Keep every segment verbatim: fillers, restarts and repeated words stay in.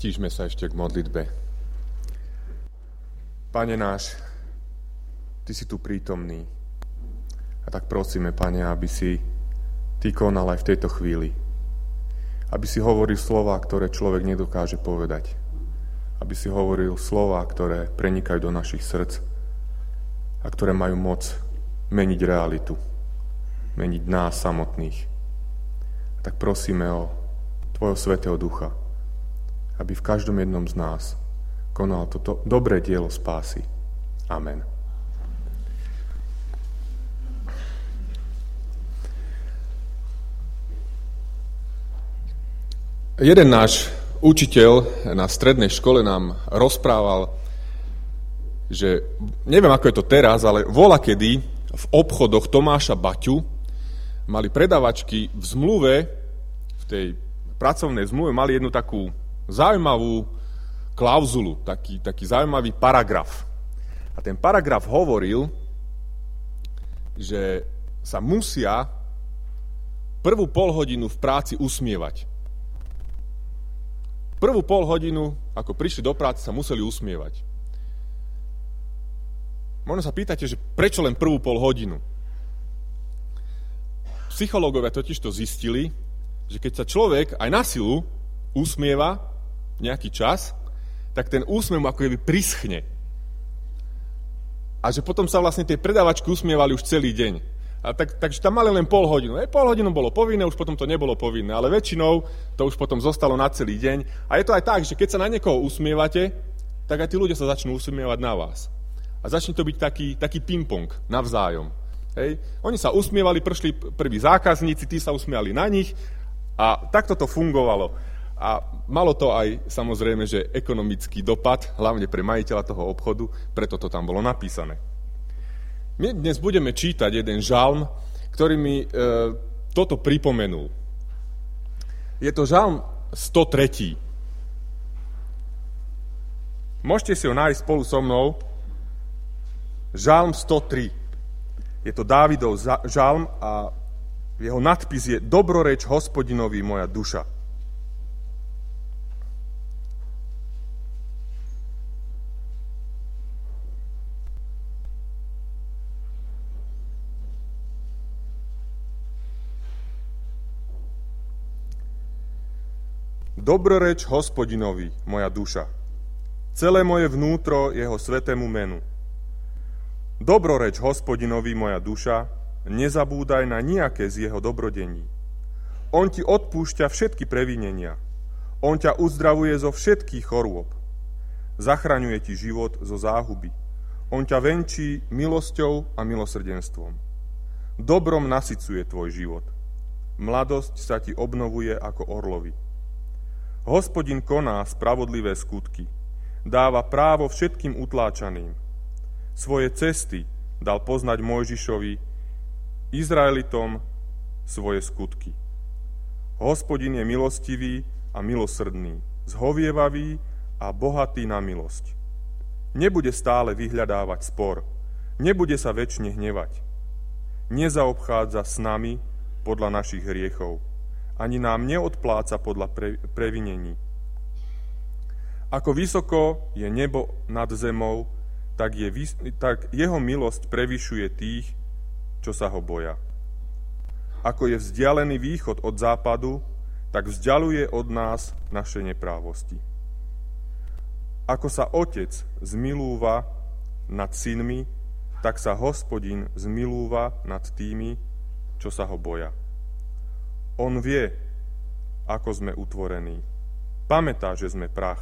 Stížme sa ešte k modlitbe. Pane náš, Ty si tu prítomný. A tak prosíme, Pane, aby si Ty konal aj v tejto chvíli. Aby si hovoril slová, ktoré človek nedokáže povedať. Aby si hovoril slová, ktoré prenikajú do našich srdc a ktoré majú moc meniť realitu. Meniť nás samotných. A tak prosíme o Tvojho Svätého Ducha, aby v každom jednom z nás konal toto dobré dielo spásy. Amen. Jeden náš učiteľ na strednej škole nám rozprával, že neviem, ako je to teraz, ale volakedy v obchodoch Tomáša Baťu mali predavačky v zmluve, v tej pracovnej zmluve, mali jednu takú zaujímavú klauzulu, taký, taký zaujímavý paragraf. A ten paragraf hovoril, že sa musia prvú polhodinu v práci usmievať. Prvú pol hodinu, ako prišli do práce, sa museli usmievať. Možno sa pýtate, že prečo len prvú pol hodinu? Psychológovia totiž to zistili, že keď sa človek aj na silu usmieva nejaký čas, tak ten úsmev mu ako keby prischne. A že potom sa vlastne tie predavačky usmievali už celý deň. A tak, takže tam mali len pol hodinu. E, pol hodinu bolo povinné, už potom to nebolo povinné, ale väčšinou to už potom zostalo na celý deň. A je to aj tak, že keď sa na niekoho usmievate, tak aj tí ľudia sa začnú usmievať na vás. A začne to byť taký, taký ping-pong navzájom. Hej. Oni sa usmievali, prišli prví zákazníci, tí sa usmiali na nich a takto to fungovalo. A malo to aj samozrejme, že ekonomický dopad, hlavne pre majiteľa toho obchodu, preto to tam bolo napísané. My dnes budeme čítať jeden žalm, ktorý mi e, toto pripomenul. Je to žalm sto tri. Môžete si ho nájsť spolu so mnou. Žalm sto tri. Je to Dávidov žalm a jeho nadpis je Dobroreč Hospodinovi moja duša. Dobroreč Hospodinovi, moja duša, celé moje vnútro jeho svätému menu. Dobroreč Hospodinovi, moja duša, nezabúdaj na nijaké z jeho dobrodení. On ti odpúšťa všetky previnenia. On ťa uzdravuje zo všetkých chorôb. Zachraňuje ti život zo záhuby. On ťa venčí milosťou a milosrdenstvom. Dobrom nasycuje tvoj život. Mladosť sa ti obnovuje ako orlovi. Hospodin koná spravodlivé skutky, dáva právo všetkým utláčaným. Svoje cesty dal poznať Mojžišovi, Izraelitom svoje skutky. Hospodin je milostivý a milosrdný, zhovievavý a bohatý na milosť. Nebude stále vyhľadávať spor, nebude sa večne hnevať. Nezaobchádza s nami podľa našich hriechov, ani nám neodpláca podľa pre, previnení. Ako vysoko je nebo nad zemou, tak, je, tak jeho milosť prevyšuje tých, čo sa ho boja. Ako je vzdialený východ od západu, tak vzdialuje od nás naše neprávosti. Ako sa otec zmilúva nad synmi, tak sa Hospodin zmilúva nad tými, čo sa ho boja. On vie, ako sme utvorení. Pamätá, že sme prach.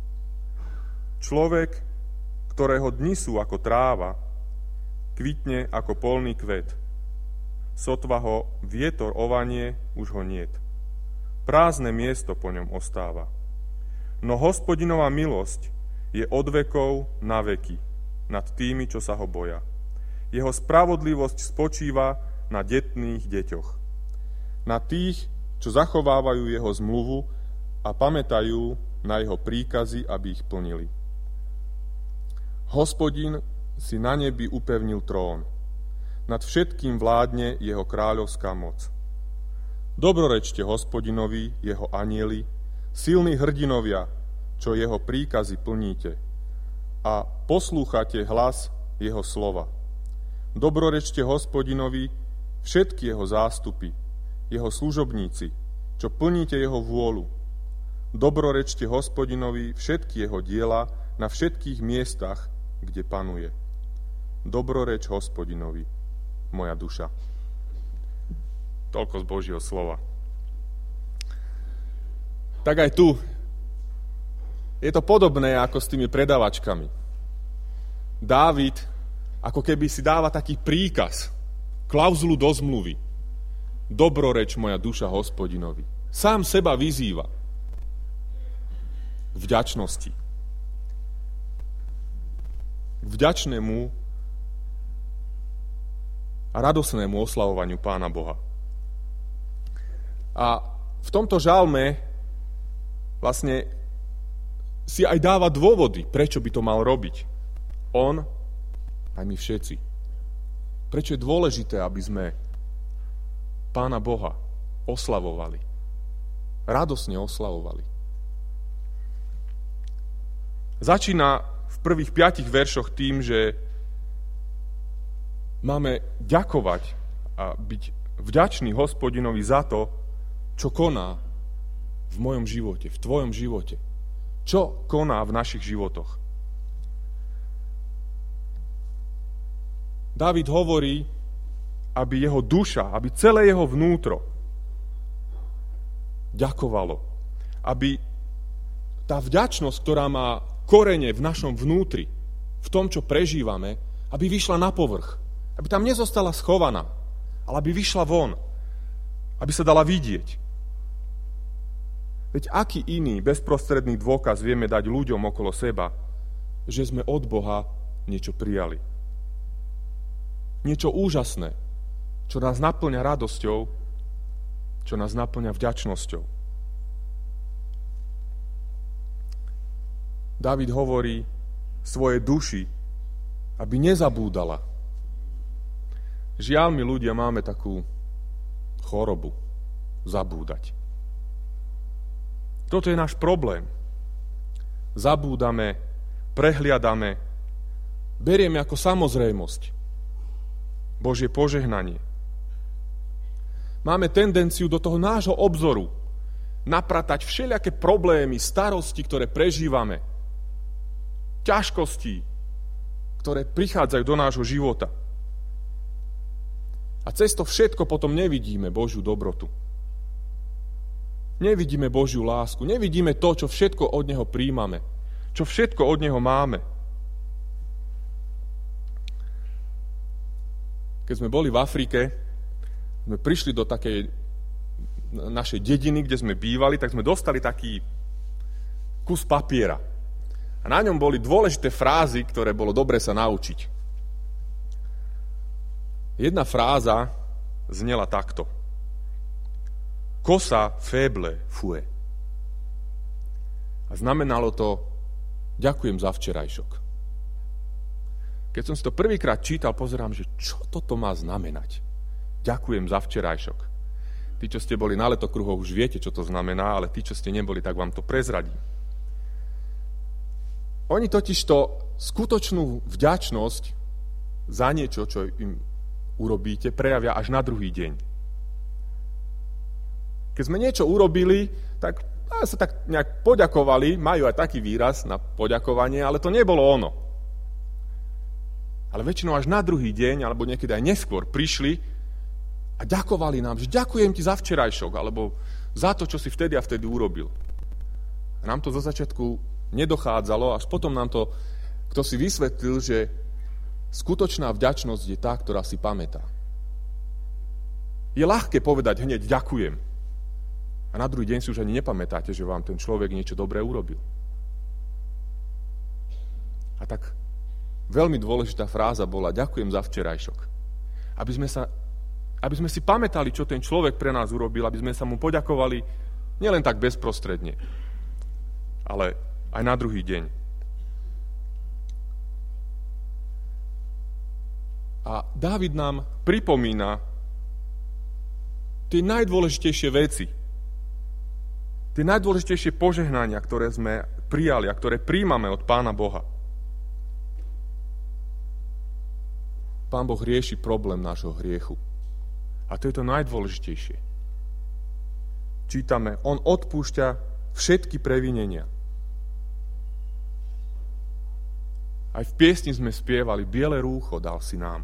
Človek, ktorého dni sú ako tráva, kvitne ako polný kvet. Sotva ho vietor ovanie, už ho niet. Prázdne miesto po ňom ostáva. No Hospodinová milosť je od vekov na veky nad tými, čo sa ho boja. Jeho spravodlivosť spočíva na detných deťoch. Na tých, čo zachovávajú jeho zmluvu a pamätajú na jeho príkazy, aby ich plnili. Hospodin si na nebi upevnil trón. Nad všetkým vládne jeho kráľovská moc. Dobrorečte Hospodinovi, jeho anjeli, silní hrdinovia, čo jeho príkazy plníte a poslúchate hlas jeho slova. Dobrorečte Hospodinovi všetky jeho zástupy, jeho služobníci, čo plníte jeho vôľu. Dobrorečte Hospodinovi všetky jeho diela na všetkých miestach, kde panuje. Dobroreč Hospodinovi, moja duša. Toľko z Božieho slova. Tak aj tu je to podobné ako s tými predavačkami. Dávid ako keby si dáva taký príkaz, klauzulu do zmluvy. Dobroreč moja duša Hospodinovi. Sám seba vyzýva k vďačnosti. K vďačnému a radosnému oslavovaniu Pána Boha. A v tomto žalme vlastne si aj dáva dôvody, prečo by to mal robiť. On, aj my všetci. Prečo je dôležité, aby sme Pána Boha oslavovali. Radosne oslavovali. Začína v prvých piatich veršoch tým, že máme ďakovať a byť vďačný Hospodinovi za to, čo koná v mojom živote, v tvojom živote. Čo koná v našich životoch. Dávid hovorí, aby jeho duša, aby celé jeho vnútro ďakovalo. Aby tá vďačnosť, ktorá má korene v našom vnútri, v tom, čo prežívame, aby vyšla na povrch. Aby tam nezostala schovaná, ale aby vyšla von. Aby sa dala vidieť. Veď aký iný bezprostredný dôkaz vieme dať ľuďom okolo seba, že sme od Boha niečo prijali. Niečo úžasné, čo nás naplňa radosťou, čo nás naplňa vďačnosťou. Dávid hovorí svojej duši, aby nezabúdala. Žiaľ, my ľudia máme takú chorobu zabúdať. Toto je náš problém. Zabúdame, prehliadame, berieme ako samozrejmosť Božie požehnanie. Máme tendenciu do toho nášho obzoru napratať všelijaké problémy, starosti, ktoré prežívame, ťažkosti, ktoré prichádzajú do nášho života. A cez to všetko potom nevidíme Božiu dobrotu. Nevidíme Božiu lásku, nevidíme to, čo všetko od Neho príjmame, čo všetko od Neho máme. Keď sme boli v Afrike, sme prišli do takej našej dediny, kde sme bývali, tak sme dostali taký kus papiera. A na ňom boli dôležité frázy, ktoré bolo dobre sa naučiť. Jedna fráza znela takto. Cosa feble fue. A znamenalo to ďakujem za včerajšok. Keď som si to prvýkrát čítal, pozerám, že čo toto má znamenať. Ďakujem za včerajšok. Tí, čo ste boli na letokruhoch, už viete, čo to znamená, ale tí, čo ste neboli, tak vám to prezradím. Oni totižto skutočnú vďačnosť za niečo, čo im urobíte, prejavia až na druhý deň. Keď sme niečo urobili, tak sa tak nejak poďakovali, majú aj taký výraz na poďakovanie, ale to nebolo ono. Ale väčšinou až na druhý deň, alebo niekedy aj neskôr, prišli a ďakovali nám, že ďakujem ti za včerajšok, alebo za to, čo si vtedy a vtedy urobil. A nám to zo začiatku nedochádzalo, až potom nám to kto si vysvetlil, že skutočná vďačnosť je tá, ktorá si pamätá. Je ľahké povedať hneď ďakujem. A na druhý deň si už ani nepamätáte, že vám ten človek niečo dobré urobil. A tak veľmi dôležitá fráza bola ďakujem za včerajšok. Aby sme, sa, aby sme si pamätali, čo ten človek pre nás urobil, aby sme sa mu poďakovali nielen tak bezprostredne, ale aj na druhý deň. A Dávid nám pripomína tie najdôležitejšie veci. Tie najdôležitejšie požehnania, ktoré sme prijali a ktoré príjmame od Pána Boha. Pán Boh rieši problém nášho hriechu. A to je to najdôležitejšie. Čítame, on odpúšťa všetky previnenia. Aj v piesni sme spievali, biele rúcho dal si nám.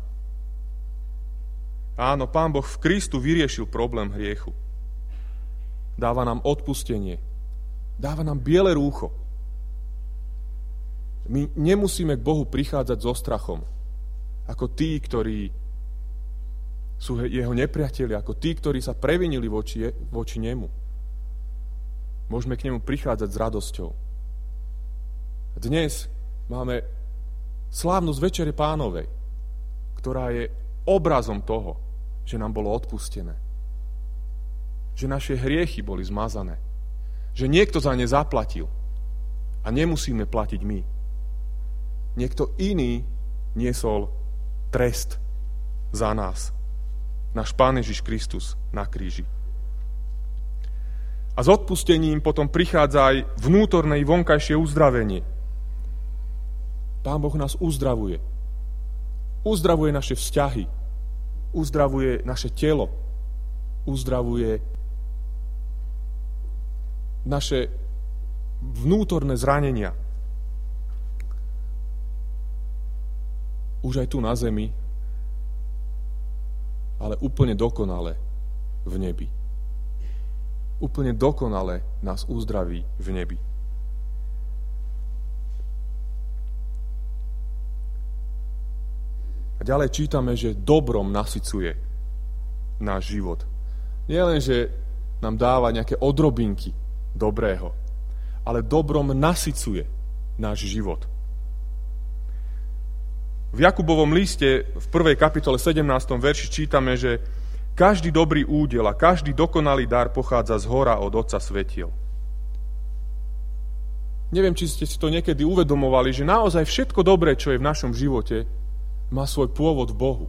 Áno, Pán Boh v Kristu vyriešil problém hriechu. Dáva nám odpustenie. Dáva nám biele rúcho. My nemusíme k Bohu prichádzať so strachom. Ako tí, ktorí sú jeho nepriatelia, ako tí, ktorí sa previnili voči, voči nemu. Môžeme k nemu prichádzať s radosťou. Dnes máme slávnosť Večere Pánovej, ktorá je obrazom toho, že nám bolo odpustené. Že naše hriechy boli zmazané. Že niekto za ne zaplatil. A nemusíme platiť my. Niekto iný niesol trest za nás. Náš Pán Ježiš Kristus na kríži. A s odpustením potom prichádza aj vnútorné i vonkajšie uzdravenie. Pán Boh nás uzdravuje. Uzdravuje naše vzťahy. Uzdravuje naše telo. Uzdravuje naše vnútorné zranenia. Už aj tu na zemi, ale úplne dokonale v nebi. Úplne dokonale nás uzdraví v nebi. A ďalej čítame, že dobrom nasycuje náš život. Nie len, že nám dáva nejaké odrobinky dobrého, ale dobrom nasycuje náš život. V Jakubovom liste v prvej kapitole sedemnástom verši čítame, že každý dobrý údel a každý dokonalý dar pochádza z hora od Otca svetiel. Neviem, či ste si to niekedy uvedomovali, že naozaj všetko dobré, čo je v našom živote, má svoj pôvod v Bohu.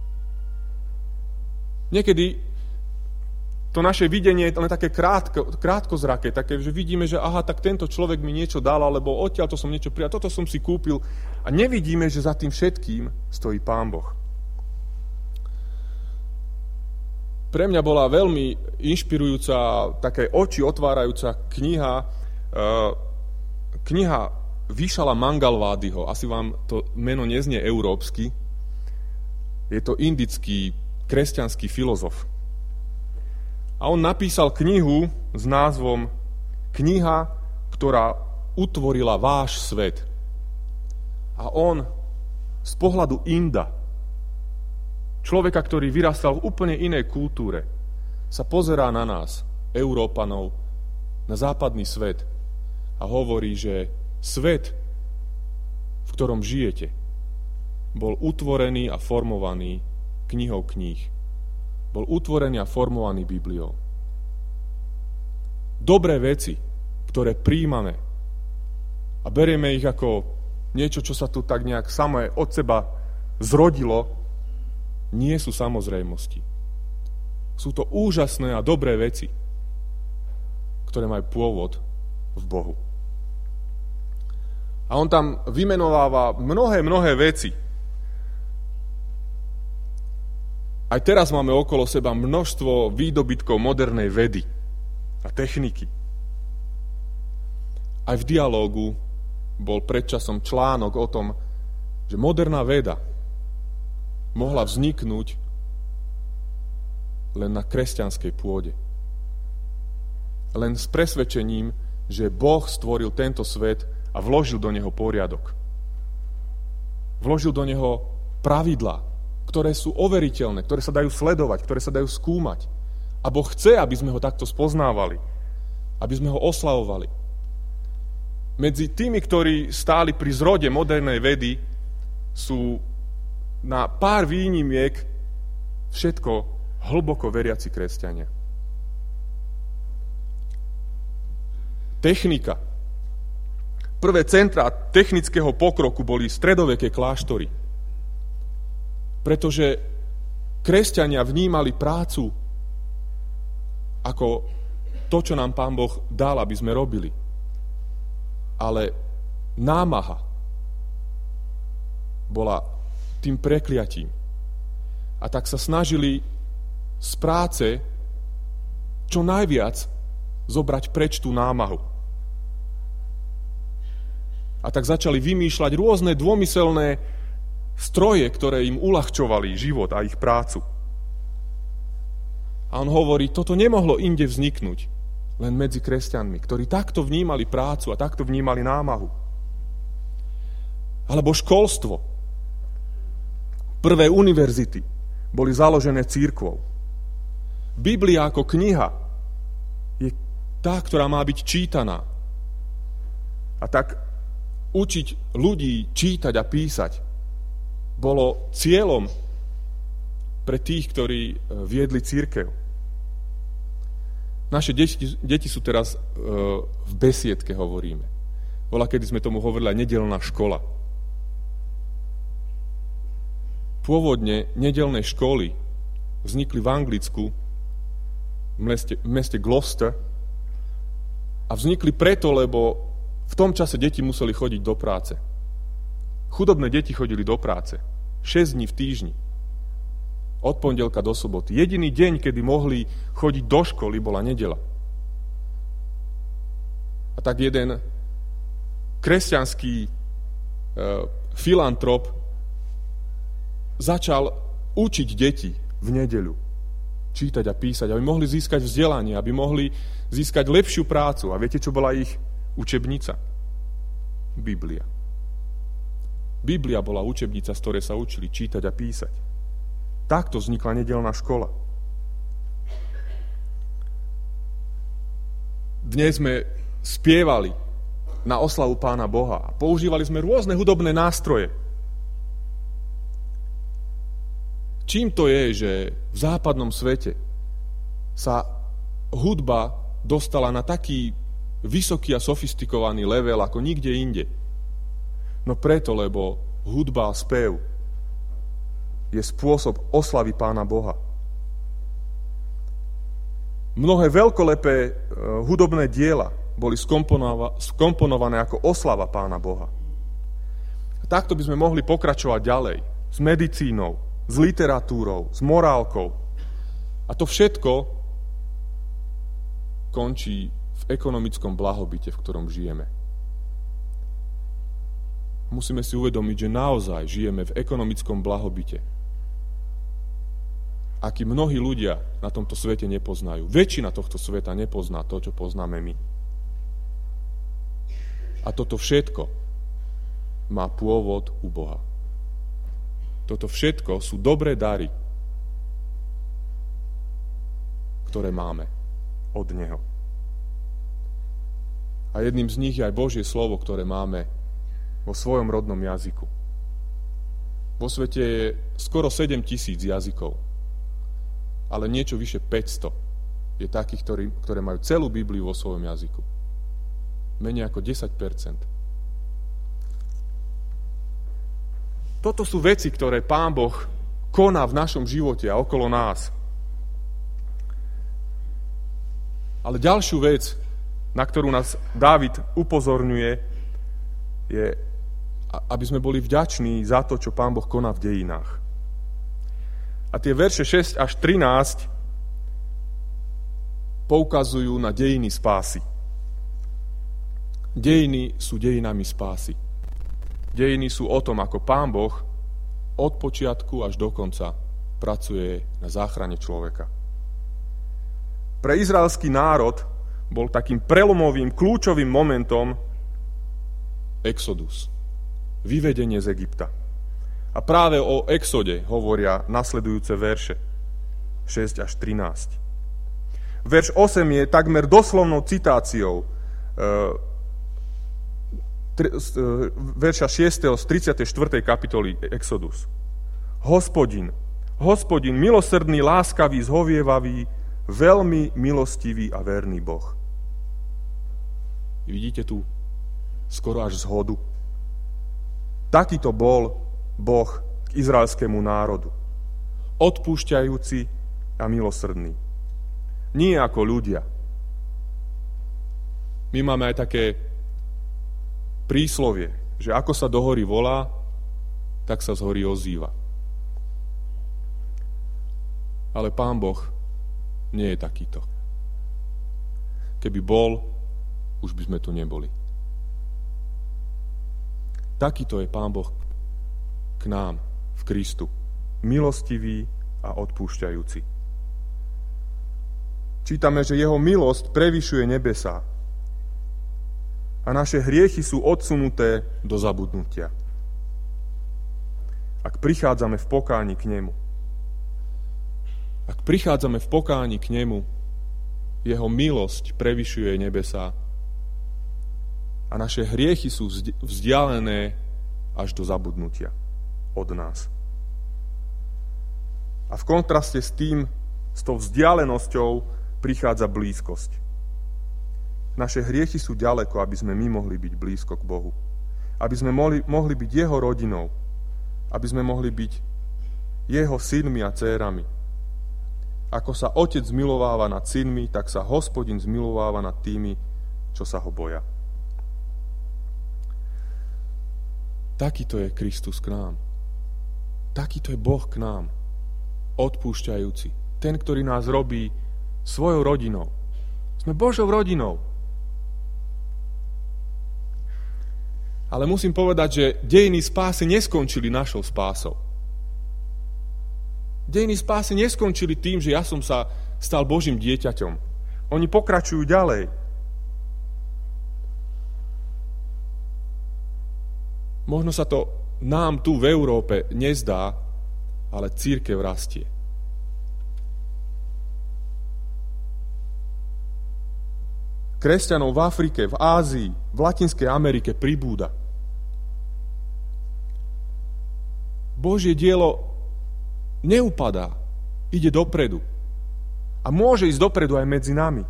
Niekedy to naše videnie je len také krátko, krátkozraké, také, že vidíme, že aha, tak tento človek mi niečo dal, alebo odtiaľ to som niečo prijal, toto som si kúpil a nevidíme, že za tým všetkým stojí Pán Boh. Pre mňa bola veľmi inšpirujúca, také oči otvárajúca kniha, kniha Vishala Mangalvádyho. Asi vám to meno neznie európsky. Je to indický kresťanský filozof. A on napísal knihu s názvom Kniha, ktorá utvorila váš svet. A on z pohľadu Inda, človeka, ktorý vyrastal v úplne inej kultúre, sa pozerá na nás, Európanov, na západný svet a hovorí, že svet, v ktorom žijete, bol utvorený a formovaný knihou kníh. Bol utvorený a formovaný Bibliou. Dobré veci, ktoré príjmame a berieme ich ako niečo, čo sa tu tak nejak samé od seba zrodilo, nie sú samozrejmosti. Sú to úžasné a dobré veci, ktoré majú pôvod v Bohu. A on tam vymenováva mnohé, mnohé veci. Aj teraz máme okolo seba množstvo výdobytkov modernej vedy a techniky. Aj v dialógu bol predčasom článok o tom, že moderná veda mohla vzniknúť len na kresťanskej pôde. Len s presvedčením, že Boh stvoril tento svet a vložil do neho poriadok. Vložil do neho pravidlá, ktoré sú overiteľné, ktoré sa dajú sledovať, ktoré sa dajú skúmať. A Boh chce, aby sme ho takto spoznávali, aby sme ho oslavovali. Medzi tými, ktorí stáli pri zrode modernej vedy, sú na pár výnimiek všetko hlboko veriaci kresťania. Technika. Prvé centrá technického pokroku boli stredoveké kláštory. Pretože kresťania vnímali prácu ako to, čo nám Pán Boh dal, aby sme robili. Ale námaha bola tým prekliatím. A tak sa snažili z práce čo najviac zobrať preč tú námahu. A tak začali vymýšľať rôzne dômyselné stroje, ktoré im uľahčovali život a ich prácu. A on hovorí, toto nemohlo inde vzniknúť, len medzi kresťanmi, ktorí takto vnímali prácu a takto vnímali námahu. Alebo školstvo. Prvé univerzity boli založené cirkvou. Biblia ako kniha je tá, ktorá má byť čítaná. A tak učiť ľudí čítať a písať bolo cieľom pre tých, ktorí viedli cirkev. Naše deti, deti sú teraz e, v besiedke, hovoríme. Bola, kedy sme tomu hovorili, nedeľná škola. Pôvodne nedeľné školy vznikli v Anglicku, v meste, v meste Gloucester, a vznikli preto, lebo v tom čase deti museli chodiť do práce. Chudobné deti chodili do práce. šesť dní v týždni. Od pondelka do soboty. Jediný deň, kedy mohli chodiť do školy, bola nedeľa. A tak jeden kresťanský e, filantrop začal učiť deti v nedeľu čítať a písať, aby mohli získať vzdelanie, aby mohli získať lepšiu prácu. A viete, čo bola ich učebnica? Biblia. Biblia bola učebnica, z ktorej sa učili čítať a písať. Takto vznikla nedeľná škola. Dnes sme spievali na oslavu Pána Boha a používali sme rôzne hudobné nástroje. Čím to je, že v západnom svete sa hudba dostala na taký vysoký a sofistikovaný level ako nikde inde? No preto, lebo hudba a spev je spôsob oslavy Pána Boha. Mnohé veľkolepé hudobné diela boli skomponované ako oslava Pána Boha. A takto by sme mohli pokračovať ďalej. S medicínou, s literatúrou, s morálkou. A to všetko končí v ekonomickom blahobite, v ktorom žijeme. Musíme si uvedomiť, že naozaj žijeme v ekonomickom blahobite, aký mnohí ľudia na tomto svete nepoznajú. Väčšina tohto sveta nepozná to, čo poznáme my. A toto všetko má pôvod u Boha. Toto všetko sú dobré dary, ktoré máme od Neho. A jedným z nich je aj Božie slovo, ktoré máme vo svojom rodnom jazyku. Vo svete je skoro sedem tisíc jazykov, ale niečo vyše päťsto je takých, ktorí, ktoré majú celú Bibliu vo svojom jazyku. Menej ako desať percent. Toto sú veci, ktoré Pán Boh koná v našom živote a okolo nás. Ale ďalšiu vec, na ktorú nás Dávid upozorňuje, je, aby sme boli vďační za to, čo Pán Boh koná v dejinách. A tie verše šesť až trinásť poukazujú na dejiny spásy. Dejiny sú dejinami spásy. Dejiny sú o tom, ako Pán Boh od počiatku až do konca pracuje na záchrane človeka. Pre izraelský národ bol takým prelomovým, kľúčovým momentom exodus, vyvedenie z Egypta. A práve o exode hovoria nasledujúce verše šesť až trinásť. Verš osem je takmer doslovnou citáciou verša šiesteho z tridsiatej štvrtej kapitoly Exodus. Hospodin, Hospodin, milosrdný, láskavý, zhovievavý, veľmi milostivý a verný Boh. Vidíte tu skoro až zhodu. Takýto bol Boh k izraelskému národu. Odpúšťajúci a milosrdný. Nie ako ľudia, My máme aj také príslovie, že ako sa do hory volá, tak sa z hory ozýva. Ale Pán Boh nie je takýto. Keby bol, už by sme tu neboli. Takýto je Pán Boh k nám v Kristu. Milostivý a odpúšťajúci. Čítame, že jeho milosť prevyšuje nebesá a naše hriechy sú odsunuté do zabudnutia. Ak prichádzame v pokáni k nemu, ak prichádzame v pokáni k nemu, jeho milosť prevyšuje nebesá a naše hriechy sú vzdialené až do zabudnutia od nás. A v kontraste s tým, s tou vzdialenosťou prichádza blízkosť. Naše hriechy sú ďaleko, aby sme my mohli byť blízko k Bohu. Aby sme mohli, mohli byť jeho rodinou. Aby sme mohli byť jeho synmi a dcérami. Ako sa otec zmilováva nad synmi, tak sa Hospodin zmilováva nad tými, čo sa ho boja. Takýto je Kristus k nám. Takýto je Boh k nám. Odpúšťajúci. Ten, ktorý nás robí svojou rodinou. Sme Božou rodinou. Ale musím povedať, že dejiny spásy neskončili našou spásou. Dejiny spásy neskončili tým, že ja som sa stal Božím dieťaťom. Oni pokračujú ďalej. Možno sa to nám tu v Európe nezdá, ale cirkev rastie. Kresťanov v Afrike, v Ázii, v Latinskej Amerike pribúda. Božie dielo neupadá, ide dopredu. A môže ísť dopredu aj medzi nami.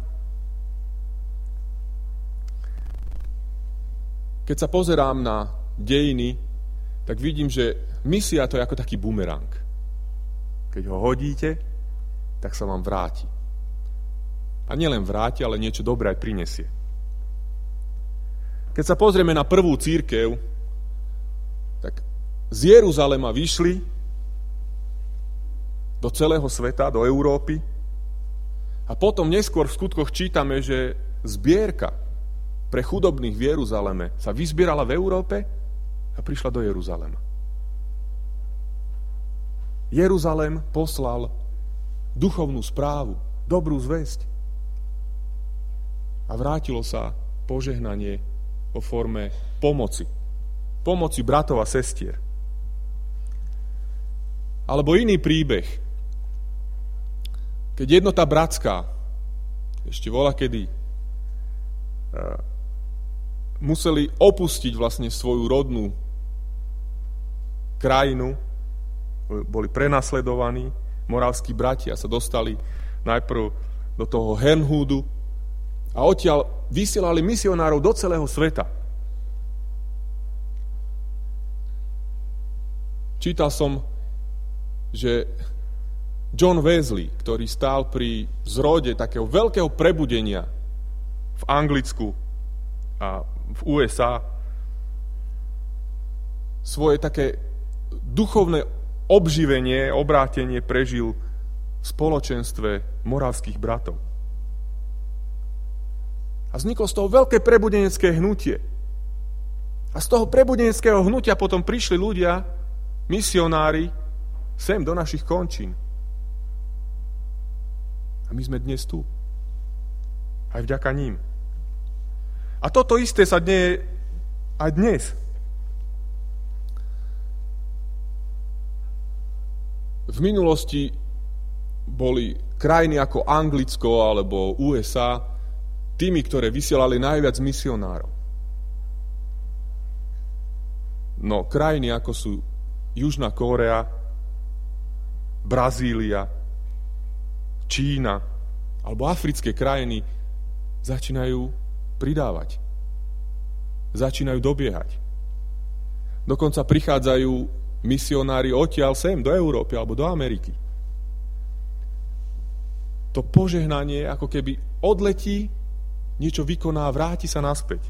Keď sa pozerám na dejiny, tak vidím, že misia to je ako taký bumerang. Keď ho hodíte, tak sa vám vráti. A nielen vráti, ale niečo dobré aj prinesie. Keď sa pozrieme na prvú cirkev, tak z Jeruzalema vyšli do celého sveta, do Európy a potom neskôr v skutkoch čítame, že zbierka pre chudobných v Jeruzaleme sa vyzbierala v Európe a prišla do Jeruzalema. Jeruzalem poslal duchovnú správu, dobrú zvesť a vrátilo sa požehnanie vo forme pomoci. Pomoci bratov a sestier. Alebo iný príbeh. Keď jednota bratská ešte voľakedy museli opustiť vlastne svoju rodnú krajinu, boli prenasledovaní, moravskí bratia sa dostali najprv do toho Hernhúdu a odtiaľ vysielali misionárov do celého sveta. Čítal som, že John Wesley, ktorý stál pri zrode takého veľkého prebudenia v Anglicku a v ú es á, svoje také duchovné obživenie, obrátenie prežil v spoločenstve moravských bratov. A vzniklo z toho veľké prebudenecké hnutie. A z toho prebudeneckého hnutia potom prišli ľudia, misionári, sem do našich končín. A my sme dnes tu. Aj vďaka ním. A toto isté sa deje aj dnes. V minulosti boli krajiny ako Anglicko alebo ú es á tými, ktoré vysielali najviac misionárov. No krajiny ako sú Južná Kórea, Brazília, Čína alebo africké krajiny začínajú pridávať. Začínajú dobiehať. Dokonca prichádzajú misionári odtiaľ sem do Európy alebo do Ameriky. To požehnanie ako keby odletí niečo vykoná a vráti sa naspäť.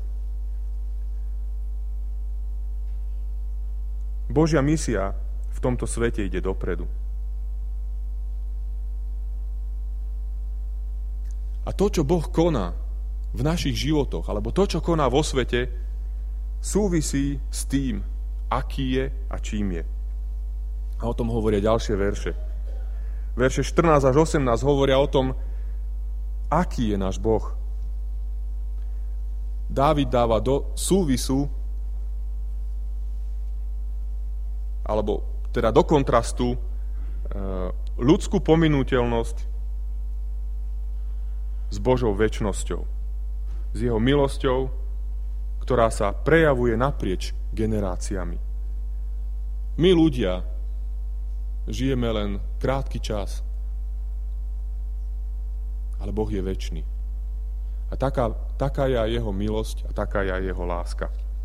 Božia misia v tomto svete ide dopredu. A to, čo Boh koná v našich životoch, alebo to, čo koná vo svete, súvisí s tým, aký je a čím je. A o tom hovoria ďalšie verše. Verše štrnásť až osemnásť hovoria o tom, aký je náš Boh. Dávid dáva do súvisu alebo teda do kontrastu e, ľudskú pominuteľnosť s Božou večnosťou, s jeho milosťou, ktorá sa prejavuje naprieč generáciami. My ľudia žijeme len krátky čas, ale Boh je večný. A taká, taká je aj jeho milosť a taká je aj jeho láska.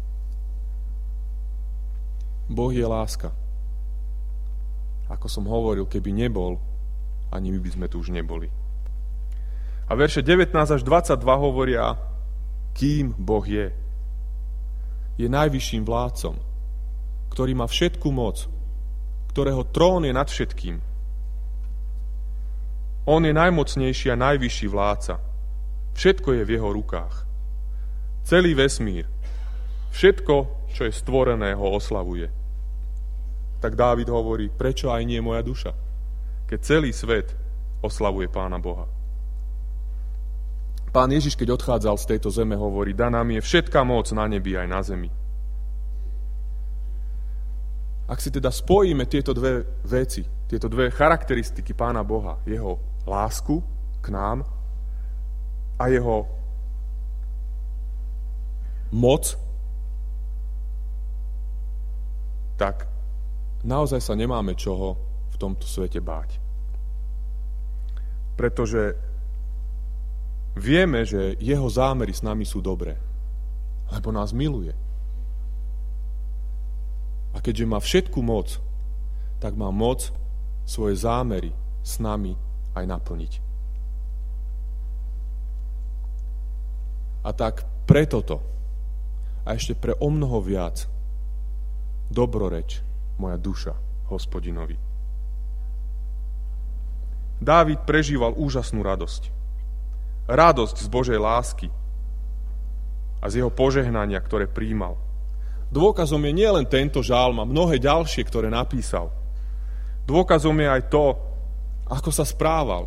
Boh je láska. Ako som hovoril, keby nebol, ani my by sme tu už neboli. A verše devätnásť až dvadsaťdva hovoria, kým Boh je. Je najvyšším vládcom, ktorý má všetku moc, ktorého trón je nad všetkým. On je najmocnejší a najvyšší vládca. Všetko je v jeho rukách. Celý vesmír, všetko, čo je stvorené, ho oslavuje. Tak Dávid hovorí, prečo aj nie moja duša, keď celý svet oslavuje Pána Boha. Pán Ježiš, keď odchádzal z tejto zeme, hovorí, daná mi je všetká moc na nebi aj na zemi. Ak si teda spojíme tieto dve veci, tieto dve charakteristiky Pána Boha, jeho lásku k nám a jeho moc, tak naozaj sa nemáme čoho v tomto svete báť. Pretože vieme, že jeho zámery s nami sú dobré, lebo nás miluje. A keďže má všetku moc, tak má moc svoje zámery s nami aj naplniť. A tak preto to, a ešte pre omnoho viac, dobroreč moja duša Hospodinovi. Dávid prežíval úžasnú radosť. Radosť z Božej lásky a z jeho požehnania, ktoré prijímal. Dôkazom je nielen tento žálm a mnohé ďalšie, ktoré napísal. Dôkazom je aj to, ako sa správal.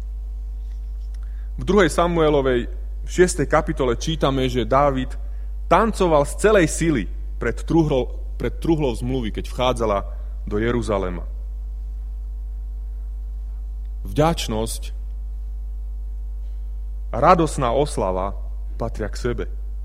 V druhej Samuelovej šiestej kapitole čítame, že Dávid tancoval z celej sily pred truhlou pred truhlou zmluvy, keď vchádzala do Jeruzalema. Vďačnosť a radosná oslava patria k sebe.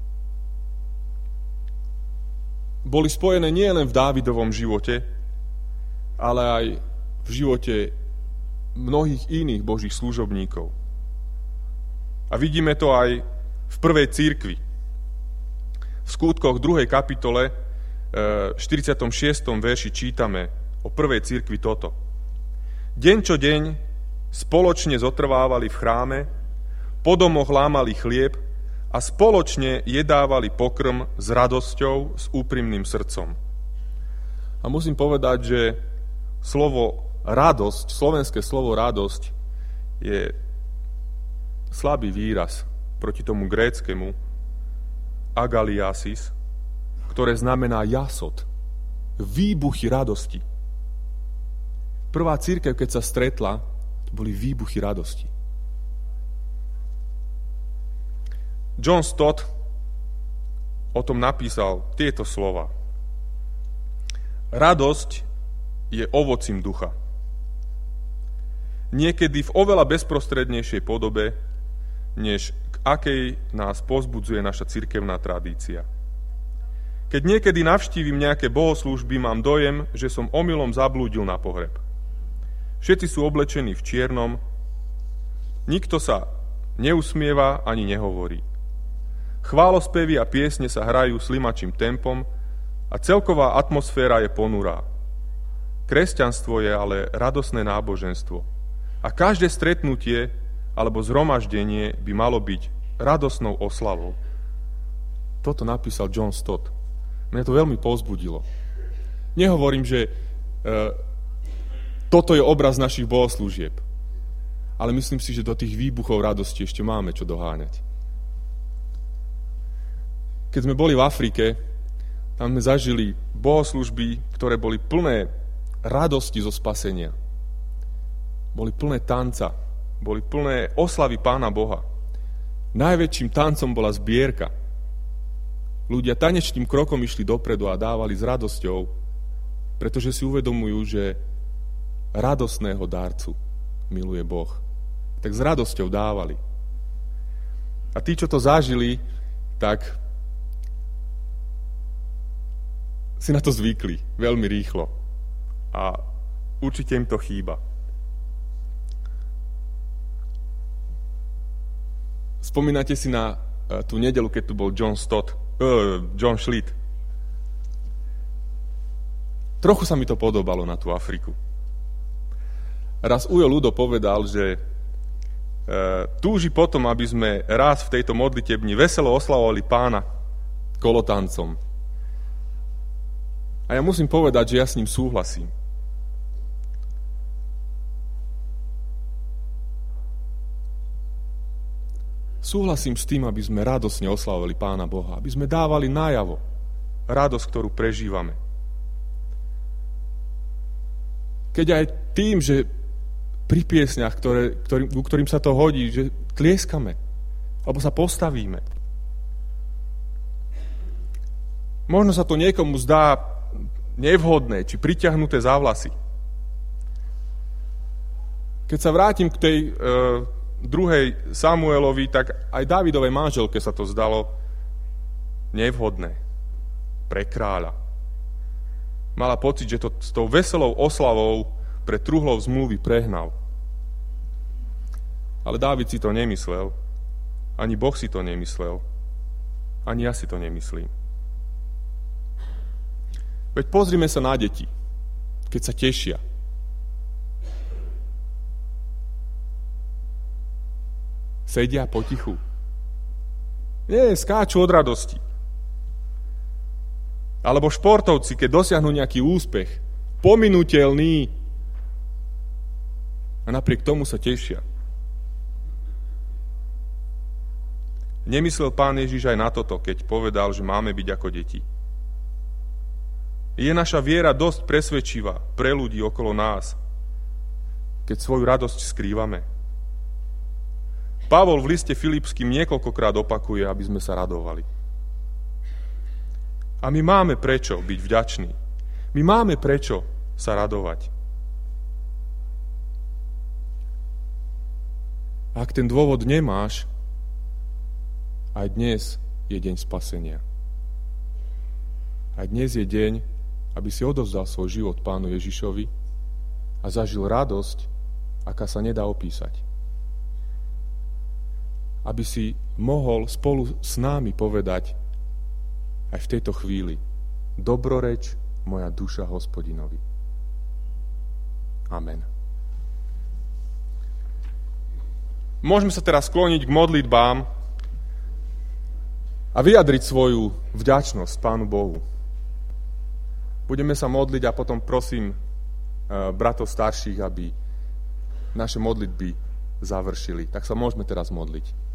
Boli spojené nielen v Dávidovom živote, ale aj v živote mnohých iných Božích služobníkov. A vidíme to aj v prvej cirkvi. V skutkoch druhej kapitole štyridsiatom šiestom verši čítame o prvej cirkvi toto. Deň čo deň spoločne zotrvávali v chráme, po domoch lámali chlieb a spoločne jedávali pokrm s radosťou, s úprimným srdcom. A musím povedať, že slovo radosť, slovenské slovo radosť je slabý výraz proti tomu gréckemu agaliasis, ktoré znamená jasot, výbuchy radosti. Prvá cirkev, keď sa stretla, to boli výbuchy radosti. John Stott o tom napísal tieto slova. Radosť je ovocím ducha. Niekedy v oveľa bezprostrednejšej podobe, než k akej nás povzbudzuje naša cirkevná tradícia. Keď niekedy navštívim nejaké bohoslúžby, mám dojem, že som omylom zablúdil na pohreb. Všetci sú oblečení v čiernom, nikto sa neusmieva ani nehovorí. Chválospevy a piesne sa hrajú slimačím tempom a celková atmosféra je ponurá. Kresťanstvo je ale radosné náboženstvo a každé stretnutie alebo zhromaždenie by malo byť radosnou oslavou. Toto napísal John Stott. Mňa to veľmi povzbudilo. Nehovorím, že e, toto je obraz našich bohoslúžieb, ale myslím si, že do tých výbuchov radosti ešte máme čo doháňať. Keď sme boli v Afrike, tam sme zažili bohoslúžby, ktoré boli plné radosti zo spasenia. Boli plné tanca, boli plné oslavy Pána Boha. Najväčším tancom bola zbierka. Ľudia tanečným krokom išli dopredu a dávali s radosťou, pretože si uvedomujú, že radosného darcu miluje Boh. Tak s radosťou dávali. A tí, čo to zažili, tak si na to zvykli veľmi rýchlo. A určite im to chýba. Spomínate si na tú nedeľu, keď tu bol John Stott, uh, John Schlitt. Trochu sa mi to podobalo na tú Afriku. Raz Ujo Ludo povedal, že uh, túži potom, aby sme raz v tejto modlitebni veselo oslavovali Pána kolotancom. A ja musím povedať, že ja s ním súhlasím. Súhlasím s tým, aby sme radosne oslavovali Pána Boha, aby sme dávali najavo radosť, ktorú prežívame. Keď aj tým, že pri piesňach, ktoré, ktorý, ku ktorým sa to hodí, že tlieskame, alebo sa postavíme. Možno sa to niekomu zdá nevhodné, či priťahnuté za vlasy. Keď sa vrátim k tej e, druhej Samuelovi, tak aj Dávidovej manželke sa to zdalo nevhodné pre kráľa. Mala pocit, že to s tou veselou oslavou pre truhlov zmluvy prehnal. Ale Dávid si to nemyslel, ani Boh si to nemyslel, ani ja si to nemyslím. Veď pozrime sa na deti, keď sa tešia. Sedia potichu. Nie, skáču od radosti. Alebo športovci, keď dosiahnu nejaký úspech, pominuteľný, a napriek tomu sa tešia. Nemyslel Pán Ježiš aj na toto, keď povedal, že máme byť ako deti. Je naša viera dosť presvedčivá pre ľudí okolo nás, keď svoju radosť skrývame? Pavol v liste Filipským niekoľkokrát opakuje, aby sme sa radovali. A my máme prečo byť vďační. My máme prečo sa radovať. Ak ten dôvod nemáš, aj dnes je deň spasenia. Aj dnes je deň, aby si odovzdal svoj život Pánu Ježišovi a zažil radosť, aká sa nedá opísať. Aby si mohol spolu s námi povedať aj v tejto chvíli: dobroreč moja duša Hospodinovi. Amen. Môžeme sa teraz skloniť k modlitbám a vyjadriť svoju vďačnosť Pánu Bohu. Budeme sa modliť a potom prosím bratov starších, aby naše modlitby završili. Tak sa môžeme teraz modliť.